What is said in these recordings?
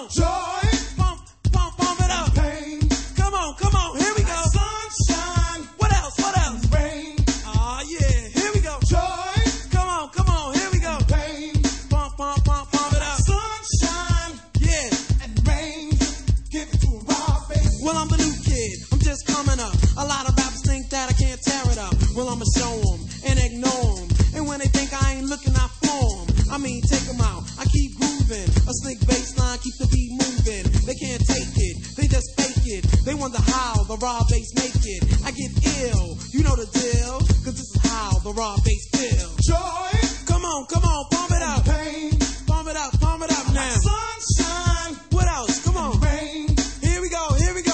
on. Joy. Pump it up. Pain. Come on, here we go. Sunshine. What else? Rain. Oh yeah, here we go. Joy. Come on, here we go. Pain. Pump it up. Sunshine. Yeah. And rain. Give it to a raw bass. Well, I'm the new kid. I'm just coming up. A lot of rappers think that I can't tear it up. Well, I'ma show them and ignore them. And when they think I ain't looking, I floor them. I mean, take them out. I keep grooving. A slick bass line, keep the beat moving. They can't take it. They just fake it. They wonder how the raw bass make it. I get ill. You know the deal. Cause this is how the raw bass feel. Joy. Come on, pump it up. Pain. Pump it up now. Sunshine. What else? Come on. Rain. Here we go.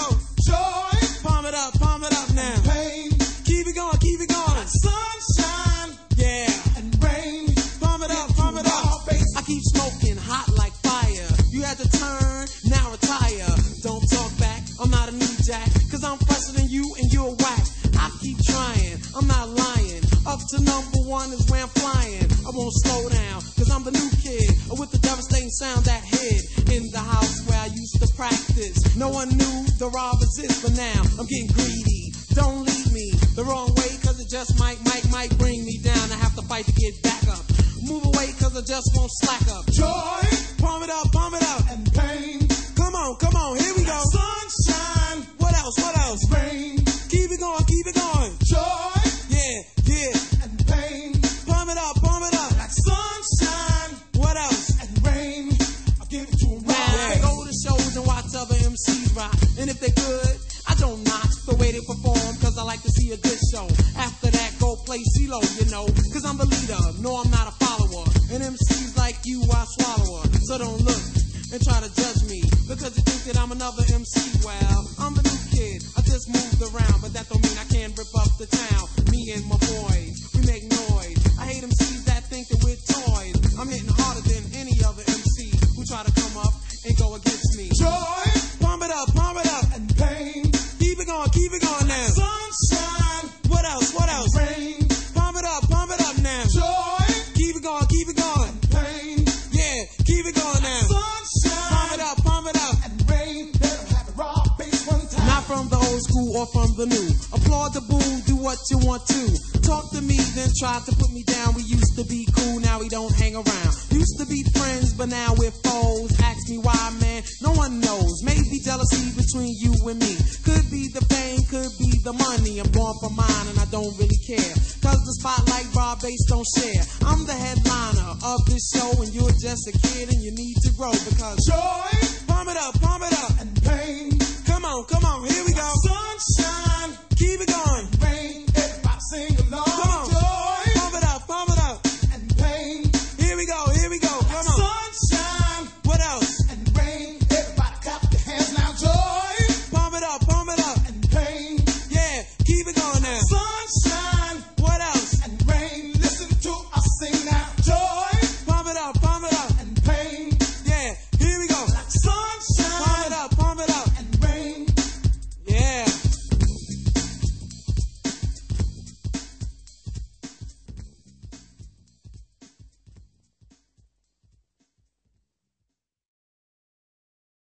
Joy. Pump it up now. Pain. Keep it going. Sunshine. Yeah. And rain. Pump it up. I keep smoking hot like fire. You had to turn, now retire. Don't talk back, I'm not a new jack. Cause I'm fresher than you and you're whack. I keep trying, I'm not lying. Up to number one is where I'm flying. I won't slow down, cause I'm the new kid with the devastating sound that hid in the house where I used to practice. No one knew the raw exists, but now I'm getting greedy. Don't lead me the wrong way, cause it just might bring me down. I have to fight to get back up. Move away, cause I just won't slack up. Joy, pump it up, and pain. Come on, here we go. Sunshine, what else? Rain, keep it going. Joy, yeah, and pain. Pump it up. Like sunshine, what else? And rain, I'll give it to them. Now, they go to shows and watch other MCs rock. And if they could, I don't knock the way they perform, cause I like to see a good show. After that, go play CeeLo, you know, cause I'm the leader, no I'm not a follower. And MCs like you, I swallow her. So don't look and try to judge me, because you think that I'm another MC. Well, I'm the new kid, I just moved around, but that don't mean I can't rip up the town. Me and my boys, we make noise. I hate MCs that think that we're toys. I'm hitting harder than any other MC who try to come up and go against me. Joy, pump it up, and pain. Keep it going now. Sunshine, what else? Rain, pump it up now. Joy, keep it going. And pain, yeah, keep it going now. Sunshine, pump it up. And rain, let them have a raw bass one time. Not from the old school or from the new. Applaud the boom, do what you want to. Talk to me, then try to put me down. We used to be cool, now we don't hang around. Used to be friends, but now we're foes. Ask me why, man, no one knows. Maybe jealousy between you and me. Could be the fame, could be the money. I'm going for mine and I don't really care, cause the spotlight raw bass don't share. I'm the headliner of this show and you're just a kid and you need to grow, because joy,